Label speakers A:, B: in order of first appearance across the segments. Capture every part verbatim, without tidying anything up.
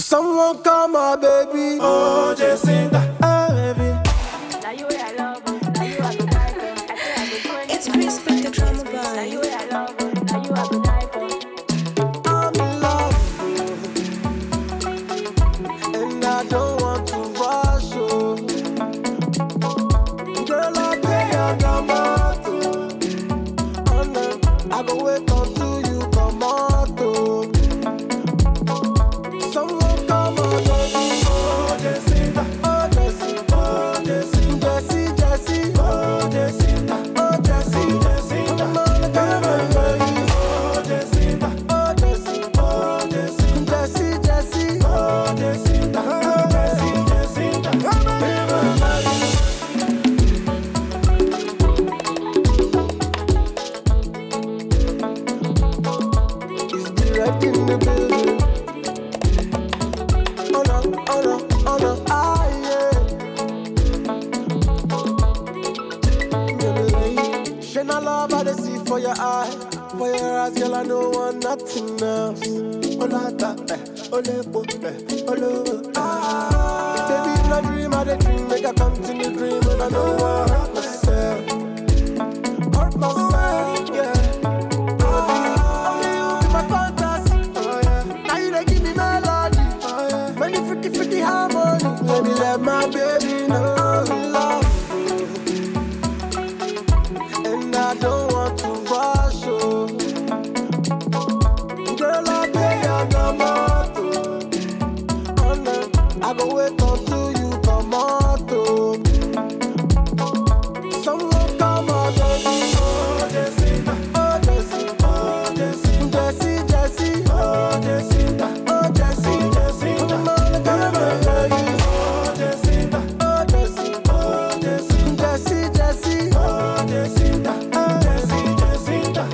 A: Someone call my baby.
B: Oh, Jacinta.
A: Hey, baby.
C: Now you I love, now you I go die for. I say I go do anything.
D: It's Chris with the drama boy.
C: Now you I love, now you I go die for.
A: I'm in love, and I don't want to rush you. Girl, I think I got my two. Oh no, I go wait until you come out too. Someone come on, baby.
B: Oh, Jacinta.
A: Oh, Jessie,
B: Oh, Jacinta.
A: Jessie, Jessie,
B: Oh, Jacinta.
A: oh, Jessie,
B: Jacinta.
A: come on, come on, baby.
B: Oh, Jacinta.
A: Oh, Jessie,
B: Oh, Jacinta.
A: Jessie, Jessie,
B: Oh, Jacinta. Jessie, Jacinta.
A: it's the red in the building. Oh no, oh no, oh no, ah yeah. Yeah, shine a love I dey see for your eye, for your eyes, girl I don't want nothing else. Oh lata, eh, oh lepo, eh, oh lo, ah. Baby, in a dream I dey dream, make I come to the dream, and I don't want hurt myself, hurt myself, yeah. Only you be my fantasy. Oh, yeah. Now you dey give me melody. Oh, yeah. Many freaky freaky harmony. Let me let my baby know I'm in love, and I don't want to rush you. Girl, I think I got my two. Oh no, I go wait until you come out too. Someone come on, baby.
B: Oh, Jacinta.
A: Oh, Jessie,
B: Oh, Jacinta.
A: Jessie, Jessie,
B: Oh, Jacinta.
A: oh, Jessie,
B: Jacinta.
A: come on, come on, baby.
B: Oh, Jacinta.
A: Oh, Jessie,
B: Oh, Jacinta.
A: Jessie, Jessie,
B: Oh, Jacinta. Jessie, Jacinta.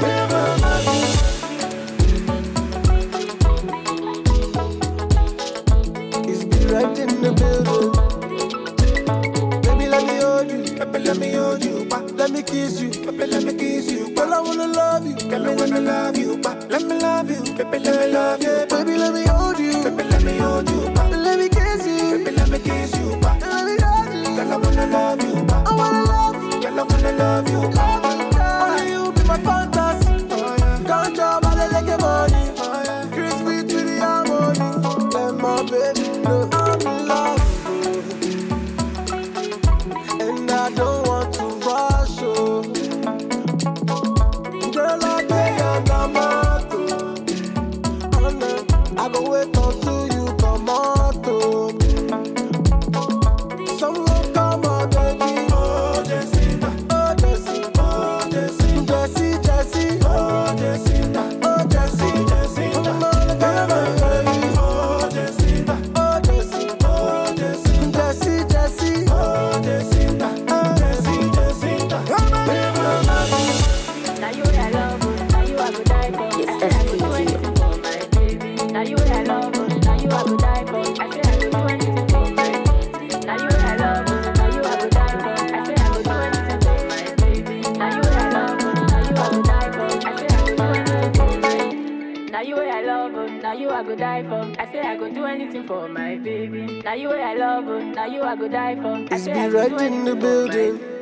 A: it's the right in the building. Baby, let me hold you,
B: Baby, let me hold you back.
A: let me kiss you.
B: Baby, let me kiss you back.
A: Girl, I wanna love you.
B: Girl, I wanna love you back. Let me love you. Baby, let me love you
A: Yeah,
B: back.
A: baby, let me hold you.
B: Baby, let me hold you back.
A: Let me kiss you.
B: Baby, let me kiss you back.
A: Let me hold you.
B: Girl, I wanna love you back.
A: I wanna love you.
B: Girl, I wanna love you back.
A: Love you, girl. Only you be my fantasy.
B: Oh, yeah.
A: Can't job, I like your money.
B: Oh, yeah.
A: Crispy to the harmony. Let my baby know I'm in love, and I don't want to rush you. Girl, I think I got my two. Oh no, I go wait until you come out too. Someone come on, baby.
B: Oh, Jacinta.
A: Oh, Jessie,
B: Oh, Jacinta.
A: Jessie, Jessie,
B: Oh, Jacinta.
A: oh, Jessie,
B: Jacinta.
A: come on, come on, baby.
B: Oh, Jacinta.
A: Oh, Jessie,
B: Oh, Jacinta.
A: Jessie, Jessie,
B: Oh, Jacinta. Jessie, Jacinta.
C: Now you I love, now you I go die for. I say I go do anything for my baby. Now you I love, now you I go die for. I say I go do anything for my baby. Now you I love, now you I go die for. I say I go do anything for my baby. Now you I love, now you I go die for. I say I go do anything for my. Now you I love, now you I go die for. I say I go do anything for my baby. Now you I love, now you I go die for. I
A: it's
C: say
A: be
C: I go
A: right
C: do
A: in the
C: anything for my
A: building.